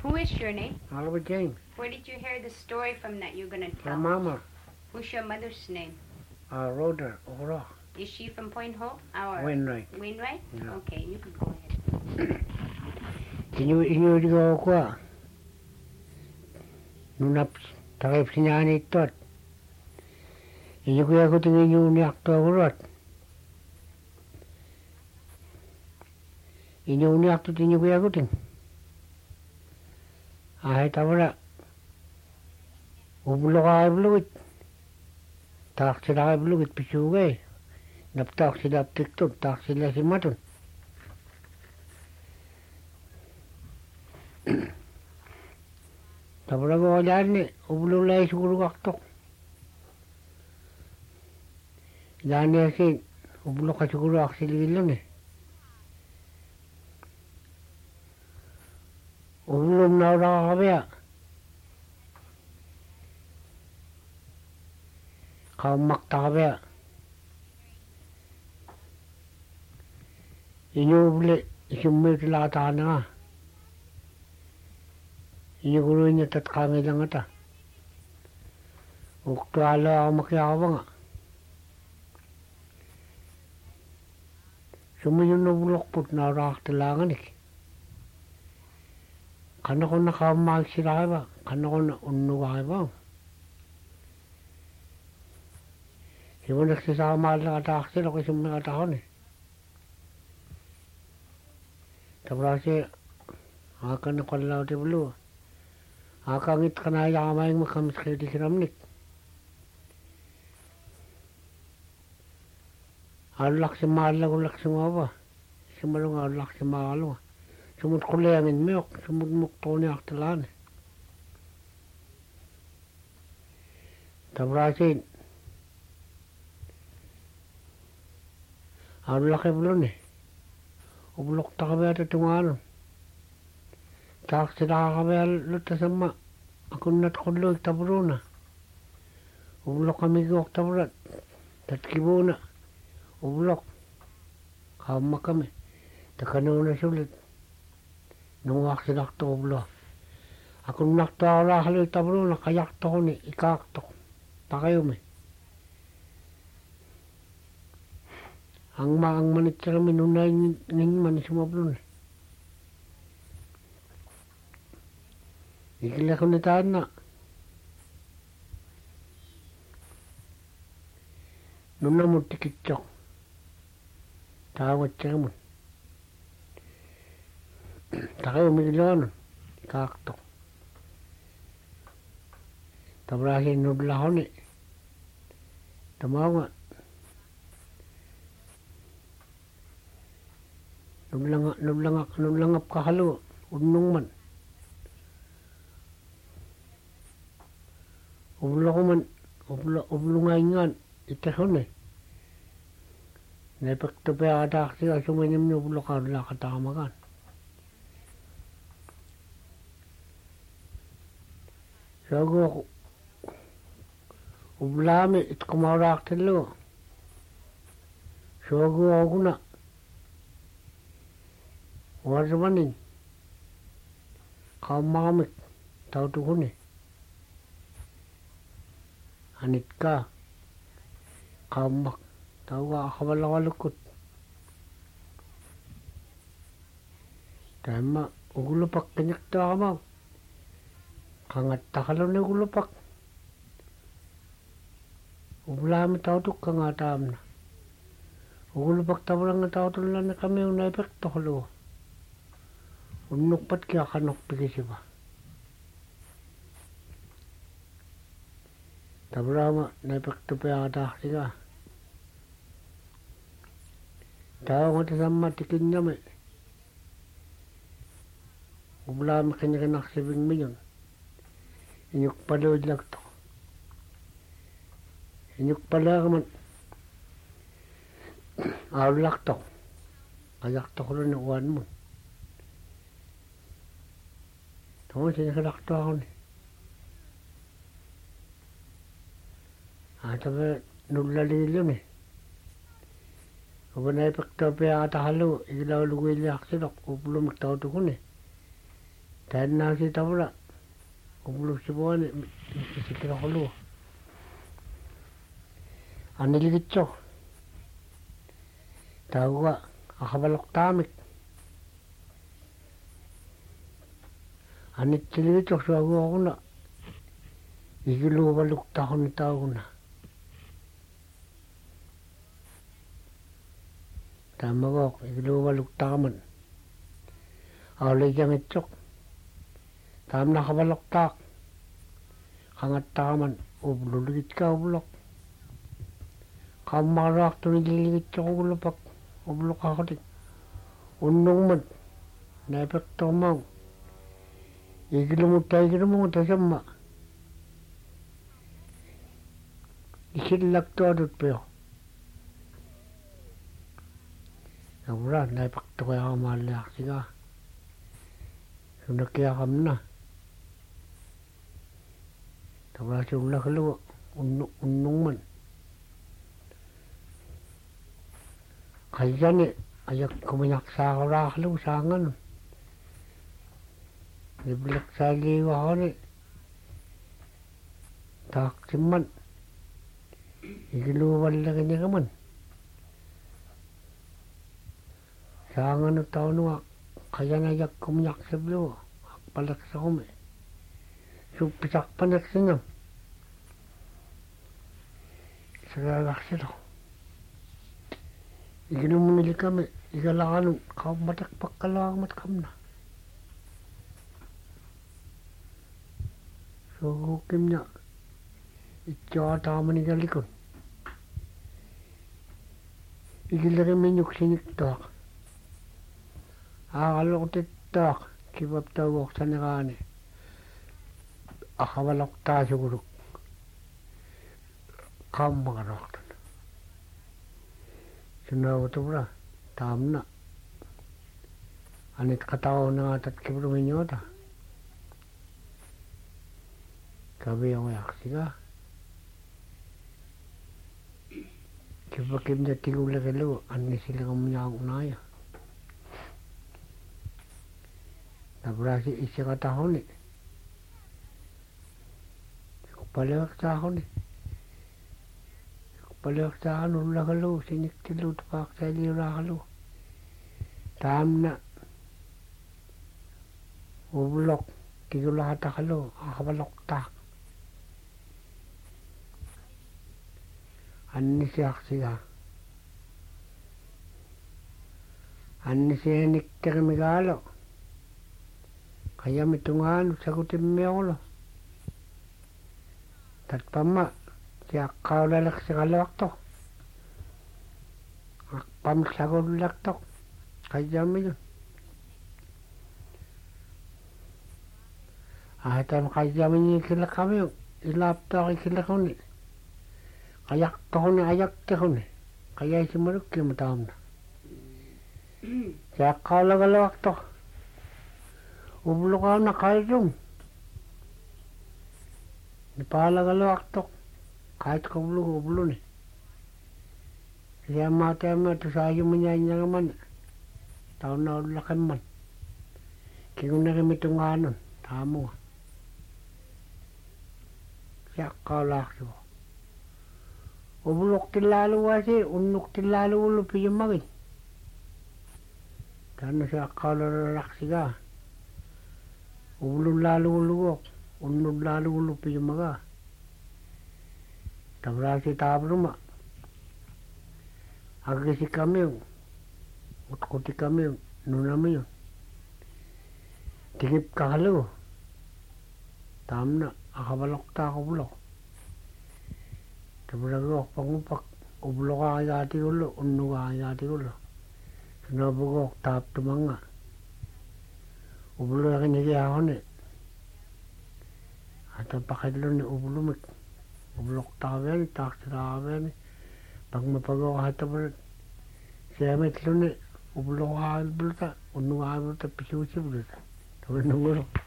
Who is your name? Oliver James. Where did you hear the story from that you're gonna tell? My mama. Who's your mother's name? Rhoda O'Rourke. Is she from Point Hope? Or Wainwright. Wainwright? Yeah. Okay, you can go ahead. Inyo digo ko. Nunap takip sinyani tot. Inyo kuya ko tingin yung niyak to urot. Inyo niyak to tinyo kuya ko ting. Ay tawala. Ubulok ay bulukit. Tak sila ay bulukit pisugay. Naptak sila tiktok, tak sila si matun. Tawala ko dyan ni, ubululay siguro kaktok. Dyan ni asin, ubulok ka siguro aksililon eh. Ubulong na ura kakabaya. Kaumakta kabaya. Inyubli, isumit lata na nga. Inyuguro niya tatkangay lang ata. Uktala ako makiawa nga. Sumunyo na bulokpot na raktalangan ik. Kana ko nakamag sila ba? Kana ko na unugay ba? Iwan nagsasama lang atak sila kasi mga atakon eh. Tapos akan nakalaw di bulu. Akangit ka na yamay makamis kayo di kiramnik. Alak si malang ulak si mawa. Si malong alak si malong. Sumut kulengin miyok. Sumut mukto niya aktalan. Tapos alak bulu ni. Ubulok ta kami at tunganon. Tak sila kami luta sama. Ako natkulog tabro na. Ubulok kami gawak tabrat. Tatkibo na. Ubulok. Kama kami. Takanaw na sulit. Nungwak sila to ubulok. Ako nakta rahalo tabro na kayak to ko ni. Ikak to. Pakayo me. Ang manit sila minunay ngayon man sumablon. Ikila ko nitaan na. Nung namot tikitsok. Tawad sila mo. Takay umigilanon. Ikaktok. Tabrahin nudla ko ni. Tamawa. Nublangap kahalo. Unong man. Ublo ko man. Ublo nga ingan. Itason eh. Naipakto pa atak siya. Sumanyam niyo ublo ka. Wala katamakan. Sago ako. Ublami. Ito kumarak talo. Sago ako na. Wala maning. Kamamit. Tao tukun eh. Anit ka. Kamak. Tao ka akawala-walukot. Tama. Ugulupak kanyakta ka mo. Kangat takalaw na ugulupak. Ublami tao tuk kangatam na. Ugulupak tao lang na tao tulan na kami yung naipekto kalo. Unukpat kaya kanok pigi ba? Tabrama naipakto pa yata siya. Tao nga tasama tikin niya may. Ublama kanya kanak 7 milyon. Inyuk palood lang to. Inyuk pala ka man. Awlak to. Kayak to ko rin ng uwan mo. Tama sinakalak to ako ni. Tabi naglalilom eh. Kung naipakto pa yata halo. Ilaw lugoy liyak silok. Uplo magtawto ko ni. Tänään siitä pula. Ubuluksi vuoni. Misikira kolua. Annilikitso. Tawa akabalok tamik. Annilikitso suagu akuna. Ikilu baluk tahun tauna. Tamagok ikilu baluk taman. Awalay jang itsok. Tam nakabalok tak. Kangat taman. Ubululigit ka ubulok. Kamarak to nililigit ka ubulupak. Ubulok ako din. Unong man. Naipag tomaw. Ikilumut sama. Isilak to adut pero. Naura, naipag to kaya kamaliak siya. Sunak kaya kam na. Naura siyang kaluwa. Unong man. Kaya ni, ayak kumanyak sa karakalo sa angan. Ibilak sa liwa ko ni. Taksiman. Ikiluwal lagi niya kaman. Sa angan ng tao nung kaya na ayak kumanyak sa blue. Akpalak sa kumi. Supisak panak sinam. Saralak sila. Ikinumumili kami. Ikalakan kau matakpak kalawang matkam na. So hukim niya. Itya taman igalikon. Ikilari minyuk siniktak. Akalok titak. Kibab tawak sa nikani. Akawalok tayo guruk. Kam mangarak. Sunaw ito bra. Tam na. Anit kataw na nga tat kibrumin nyo ta. Kabi yung yaksi ka. Kibakim na tigula kilo. Ani sila kamanyang unaya. Nabrasi isya katahon eh. Kupalawak tahon eh. Kupalawak tahon ulah kalo. Sinik tilo tapak sa ilira kalo. Tam na. Ubulok. Tigula hata kalo. Akabalok tak. Ani siyak siya. Ani siya niktir migalo. Kaya mitungan sagutin mo ako. Tatpama. Siya kaulalak sa kalawak to. Pamsagulalak to. Kaya mo yun. Ahatan kaya mo yun kila kami. Ilap to kila ko ni. Ayak to ko ni ayak to ko ni. Kaya si Maruk yung matawam na. Siya kaulalak to. Ubulo ka na kahit yung. Nipalagalawak to. Kahit ka ubulo ni. Siya matay mo ito sa iyo mo niya niya naman. Taon na ulakan man. Kikong nakimitong nga nun. Tamo nga. Siya kalak siya. Ubulok tilalo wasi. Unok tilalo ulupi yung magin. Tano siya kalalak siya. Ulun lalu ulugok, unun lalu ulupi yung mga. Tabrasi tabruma. Agisi kami yung. Utkuti kami yung. Nunami yung. Tingip kakalo. Tam na. Akabalok tako bulok. Tabragok pangupak. Ubulok kakayati ulo. Unu kakayati ulo. Sinabugok tap tumanga. Ubulo na kinigya ako ni. At ang pakidlo ni ubulumik. Ubulok tawen, taksi tawen. Pag mapagaw ka ito pa rin. Siya may tilo ni. Ubulok ka bulta. Unong ka bulta. Pisiwisi bulta. Tawin ng ulo.